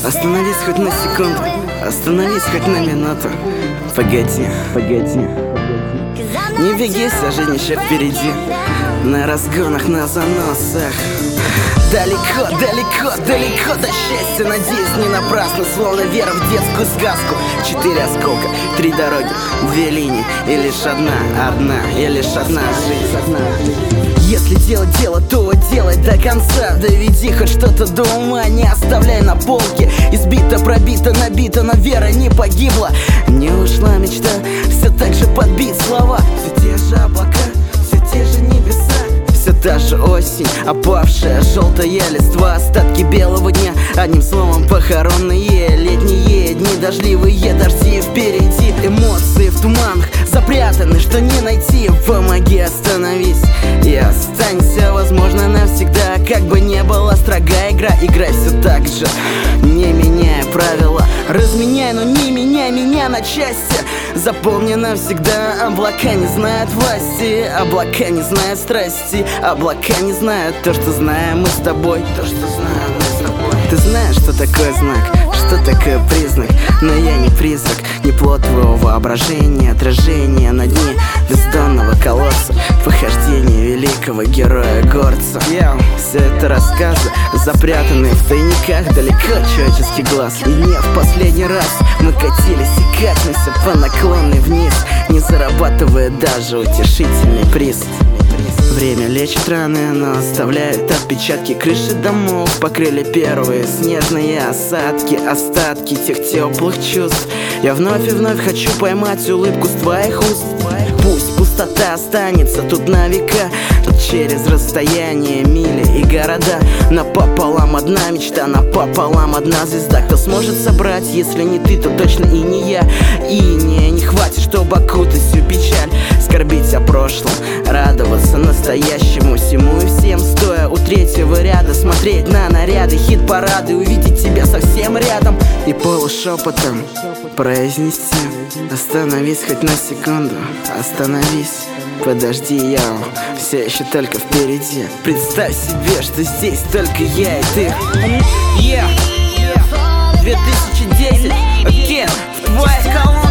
Остановись хоть на секунду, остановись хоть на минуту. Погоди, погоди. Не беги, жизнь еще впереди. На разгонах, на заносах. Далеко, далеко, далеко до счастья. Надеюсь, не напрасно, словно вера в детскую сказку. 4 осколка, 3 дороги, 2 линии. И лишь одна, и лишь одна жизнь. Если делать дело, то делай до конца. Доведи хоть что-то до ума, не оставляй на полке. Избито, пробито, набито, но вера не погибла. Не ушла мечта, все так же подбит слова. Все те же облака, все те же небеса. Все та же осень, опавшая желтая листва. Остатки белого дня, одним словом похоронные. Летние дни, дождливые дожди впереди. Эмоции в туманах запрятаны, что не найти. Помоги, остановись и останься, возможно, навсегда. Как бы не была строга игра, играй все так же, не меняя правила. Разменяй, но не меняй меня на части. Запомни навсегда, облака не знают власти, облака не знают страсти, облака не знают то, что знаем мы с тобой. То, что знаем мы с тобой. Ты знаешь, что такое знак, что такое признак. Но я не призрак, не плод твоего воображения. Отражение на дне бездонного колодца, похождение великого героя-горца. Все это рассказы, запрятанные в тайниках далеко человеческий глаз. И не в последний раз мы катились и катимся по наклонной вниз, не зарабатывая даже утешительный приз. Время лечит раны, но оставляет отпечатки. Крыши домов покрыли первые снежные осадки, остатки тех теплых чувств. Я вновь и вновь хочу поймать улыбку с твоих уст. Пусть пустота останется тут на века, тут через расстояние, мили и города. Напополам одна мечта, напополам одна звезда. Кто сможет собрать, если не ты, то точно и не я. И не хватит, чтобы окутать всю печаль. Скорбить о прошлом, радоваться настоящему, всему и всем. Стоя у третьего ряда, смотреть на наряды, хит-парады, увидеть тебя совсем рядом и полушепотом произнести: остановись хоть на секунду, остановись, подожди, я все еще только впереди. Представь себе, что здесь только я и ты. 2010, окей, в твоей колонке.